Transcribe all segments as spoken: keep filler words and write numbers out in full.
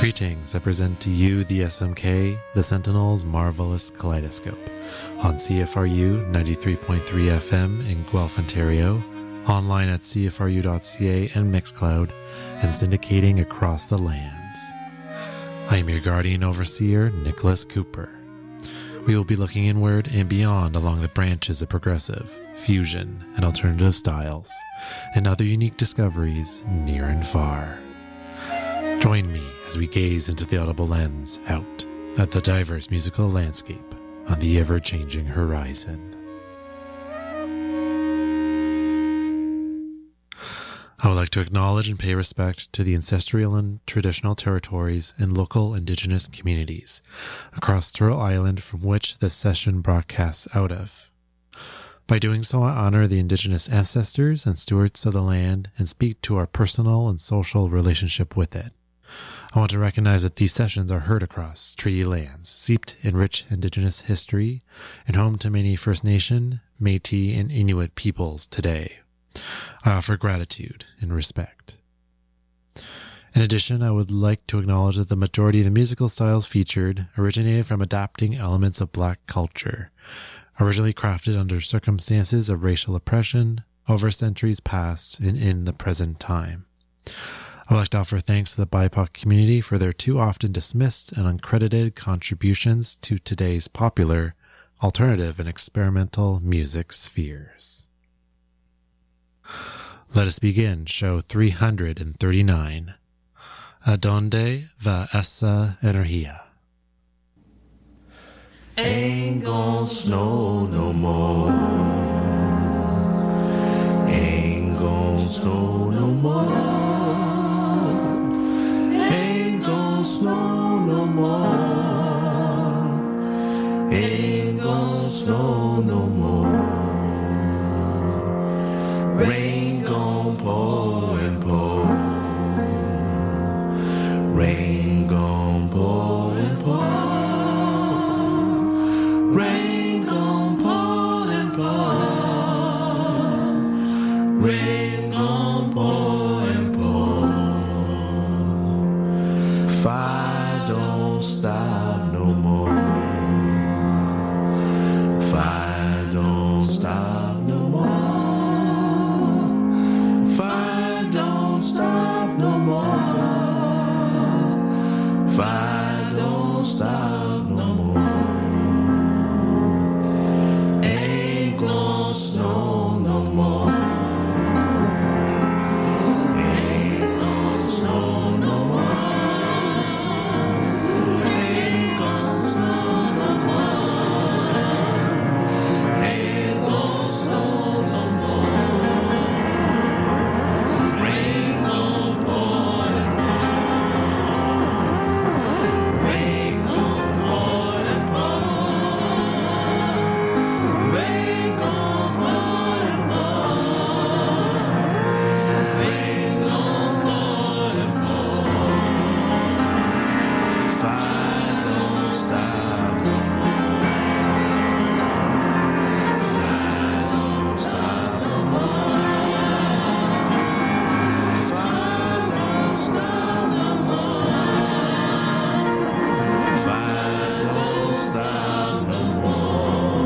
Greetings, I present to you the S M K, the Sentinel's Marvelous Kaleidoscope, on C F R U ninety-three point three F M in Guelph, Ontario, online at C F R U dot C A and Mixcloud, and syndicating across the lands. I am your guardian overseer, Nicholas Cooper. We will be looking inward and beyond along the branches of progressive, fusion, and alternative styles, and other unique discoveries near and far. Join me as we gaze into the audible lens out at the diverse musical landscape on the ever-changing horizon. I would like to acknowledge and pay respect to the ancestral and traditional territories and local Indigenous communities across Turtle Island from which this session broadcasts out of. By doing so, I honor the Indigenous ancestors and stewards of the land and speak to our personal and social relationship with it. I want to recognize that these sessions are heard across treaty lands, steeped in rich Indigenous history, and home to many First Nation, Métis, and Inuit peoples today. I offer gratitude and respect. In addition, I would like to acknowledge that the majority of the musical styles featured originated from adapting elements of Black culture, originally crafted under circumstances of racial oppression over centuries past and in the present time. I would like to offer thanks to the B I P O C community for their too often dismissed and uncredited contributions to today's popular, alternative, and experimental music spheres. Let us begin show three hundred thirty-nine. Adonde va esa energía? Ain't gon' snow no more. Ain't gon' snow no more. Ain't gon' snow no more. Ain't gon' snow no more. Rain gon' pour and pour. Rain gon' pour and pour. Rain gon' pour and pour. Rain gon' pour and pour. Fire don't stop no more. Fire don't stop no more. Fire don't stop no more. Fire don't stop no more. Ain't gon' snow no more. Ain't gon' snow no more. Ain't gon' snow no more. Ain't gon' snow no more. Rain gon' pour and pour. Rain gon' pour and pour. Rain gon' pour and pour. Rain gon' pour and pour. Fire don't stop no more. Fire don't stop no more. Fire don't stop no more. Fire don't stop no more.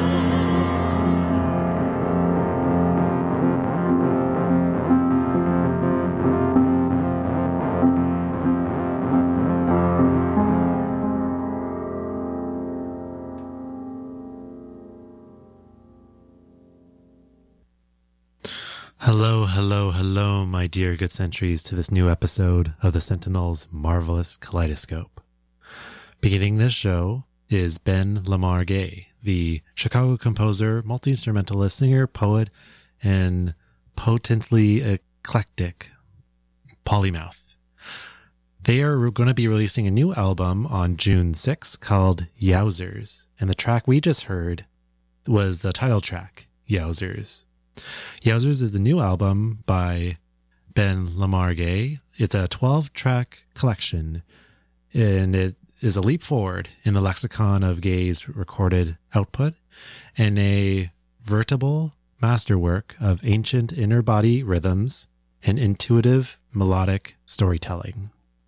Hello, hello, hello, my dear good sentries, to this new episode of the Sentinel's Marvelous Kaleidoscope. Beginning this show is Ben Lamar Gay, the Chicago composer, multi-instrumentalist, singer, poet, and potently eclectic polymouth. They are going to be releasing a new album on June sixth called Yowzers, and the track we just heard was the title track, Yowzers. Yowzers is the new album by Ben Lamar Gay. It's a twelve-track collection, and it is a leap forward in the lexicon of Gay's recorded output and a veritable masterwork of ancient inner body rhythms and intuitive melodic storytelling.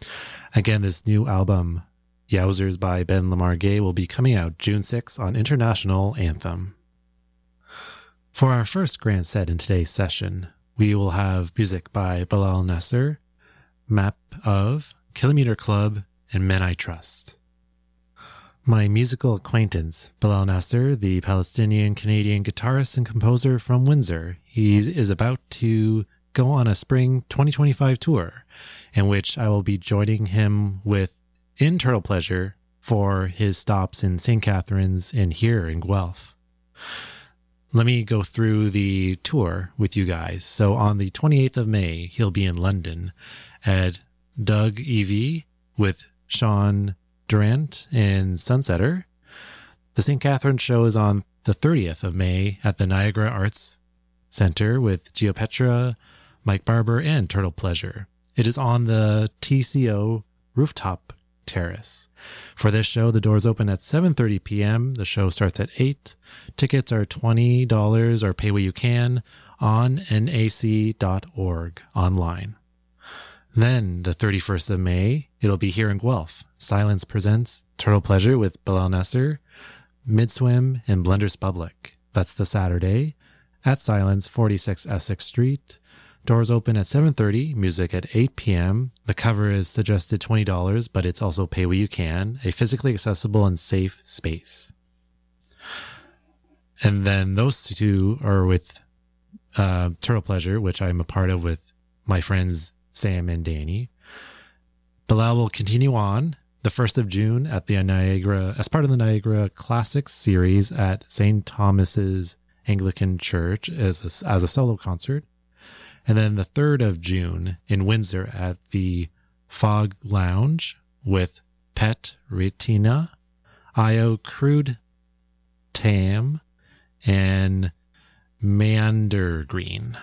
Again, this new album, Yowzers by Ben Lamar Gay, will be coming out June sixth on International Anthem. For our first grand set in today's session, we will have music by Bilal Nasser, Map of, Kilometer Club, and Men I Trust. My musical acquaintance, Bilal Nasser, the Palestinian-Canadian guitarist and composer from Windsor, he is about to go on a spring twenty twenty-five tour, in which I will be joining him with in Turtle Pleasure for his stops in Saint Catharines and here in Guelph. Let me go through the tour with you guys. So on the twenty-eighth of May, he'll be in London at Doug E V with Sean Durant and Sunsetter. The Saint Catharines show is on the thirtieth of May at the Niagara Arts Center with Geopetra, Mike Barber, and Turtle Pleasure. It is on the T C O rooftop terrace. For this show, the doors open at seven thirty p.m. The show starts at eight. Tickets are twenty dollars or pay what you can on N A C dot org online. Then, the thirty-first of May, it'll be here in Guelph. Silence presents Turtle Pleasure with Bilal Nasser, Midswim, and Blenders Public. That's the Saturday at Silence, forty-six Essex Street. Doors open at seven thirty, music at eight p.m. The cover is suggested twenty dollars, but it's also pay what you can, a physically accessible and safe space. And then those two are with uh, Turtle Pleasure, which I'm a part of with my friends Sam and Danny. Bilal will continue on the first of June at the Niagara, as part of the Niagara Classics series at Saint Thomas's Anglican Church as a, as a solo concert. And then the third of June in Windsor at the Fog Lounge with Pet Retina, Io Crude Tam, and Meander Green.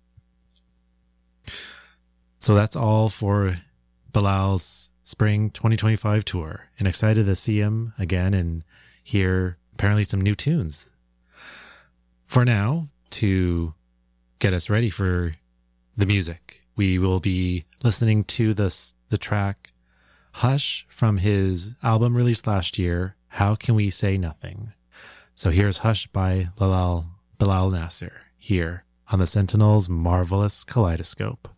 So that's all for Bilal's spring twenty twenty-five tour, and excited to see him again and hear apparently some new tunes. For now, to get us ready for the music, we will be listening to the, the track Hush from his album released last year, How Can We Say Nothing? So here's Hush by Bilal, Bilal Nasser here on the Sentinel's Marvelous Kaleidoscope.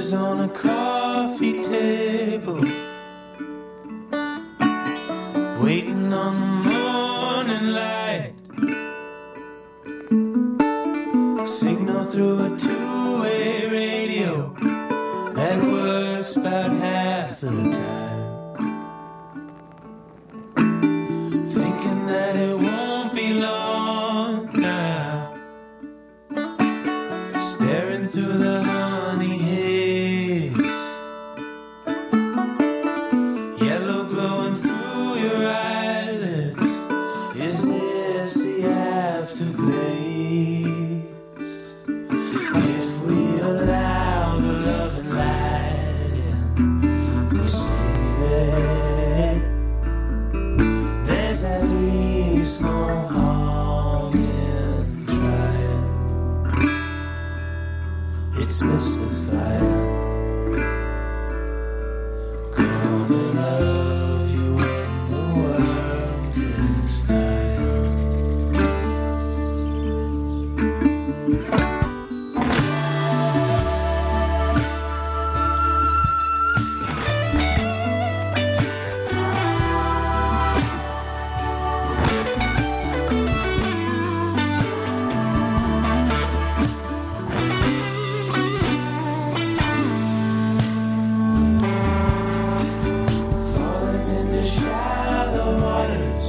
Letters on a coffee table, waiting on the morning light. Signal through a two-way radio that works about half the time. Thinking that it won't be long now. Staring through the honey haze, yellow glowing through your eyelids. Is this the afterglaze? If we allow the love and light in, we'll save it. There's at least no harm in trying. It's mystified. Gonna love you when the world is dying. Falling into shallow waters,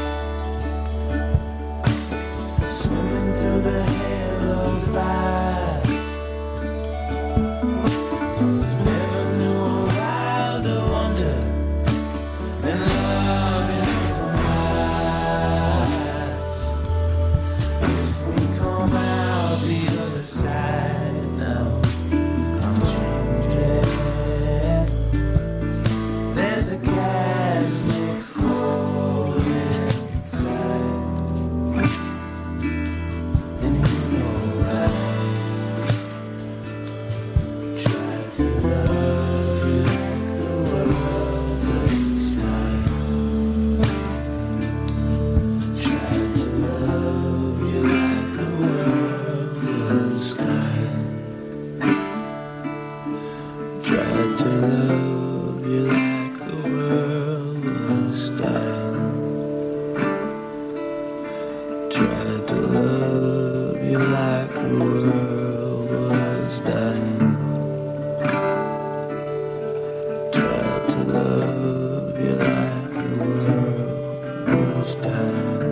swimming through the halo fire. Never knew a wilder wonder than love in different eyes. If we come out the other side now, I'm changing. There's a cosmic hole inside, and you know I tried to love you like the world was dying. Tried to love you like the world was dying. Tried to love you like the world was dying. Tried to love you like the world was dying. Tried to love you like the world was dying.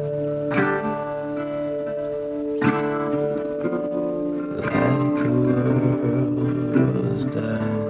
Like the world was dying.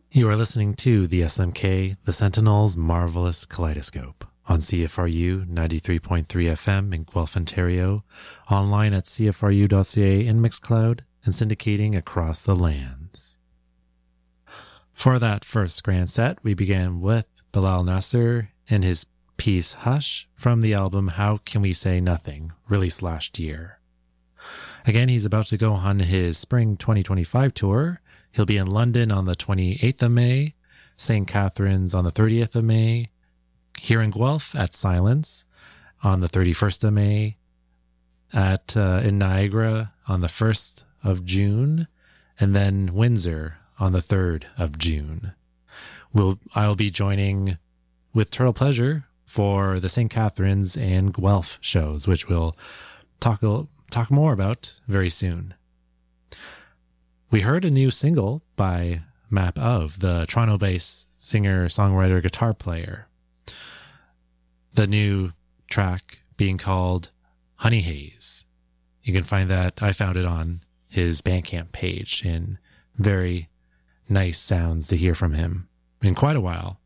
You are listening to the S M K, the Sentinel's Marvelous Kaleidoscope, on C F R U ninety-three point three F M in Guelph, Ontario, online at c f r u dot c a in Mixcloud, and syndicating across the lands. For that first grand set, we began with Bilal Nasser and his piece Hush from the album How Can We Say Nothing, released last year. Again, he's about to go on his spring twenty twenty-five tour. He'll be in London on the twenty-eighth of May, Saint Catharines on the thirtieth of May, here in Guelph at Silence on the thirty-first of May, at uh, in Niagara on the first of June, and then Windsor on the third of June. We'll, I'll be joining with Turtle Pleasure for the Saint Catharines and Guelph shows, which we'll talk, talk more about very soon. We heard a new single by Map Of, the Toronto-based singer, songwriter, guitar player. The new track being called Honey Haze. You can find that, I found it on his Bandcamp page, and very nice sounds to hear from him in quite a while.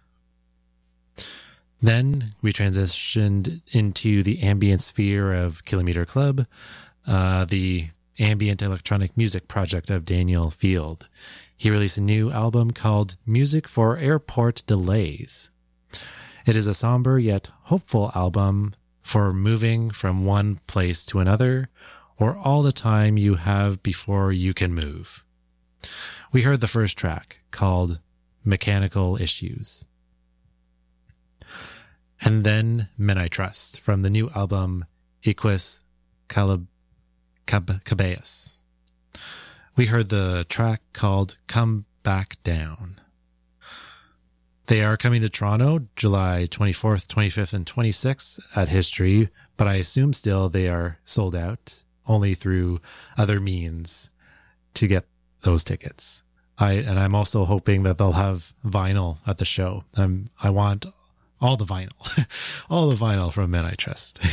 Then we transitioned into the ambient sphere of Kilometer Club, uh, the ambient electronic music project of Daniel Field. He released a new album called Music for Airport Delays. It is a somber yet hopeful album for moving from one place to another, or all the time you have before you can move. We heard the first track called Mechanical Issues. And then Men I Trust from the new album Equus Calab Cab- Cabeus. We heard the track called Come Back Down. They are coming to Toronto July twenty-fourth, twenty-fifth, and twenty-sixth at History, but I assume still they are sold out, only through other means to get those tickets. I and I'm also hoping that they'll have vinyl at the show. I'm, I want all the vinyl, all the vinyl from Men I Trust.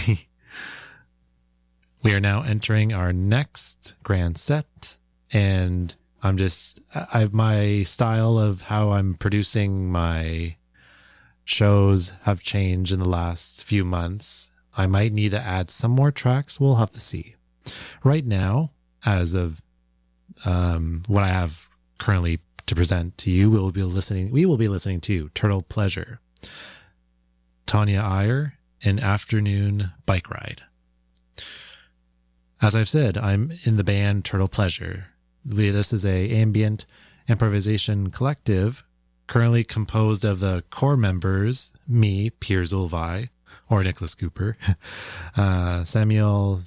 We are now entering our next grand set, and I'm just, I my style of how I'm producing my shows have changed in the last few months. I might need to add some more tracks. We'll have to see. Right now, as of um, what I have currently to present to you, we will be listening. We will be listening to Turtle Pleasure, Tanya Iyer, and Afternoon Bike Ride. As I've said, I'm in the band Turtle Pleasure. This is a ambient improvisation collective currently composed of the core members, me, Piers Ulvai, or Nicholas Cooper, uh, Samuel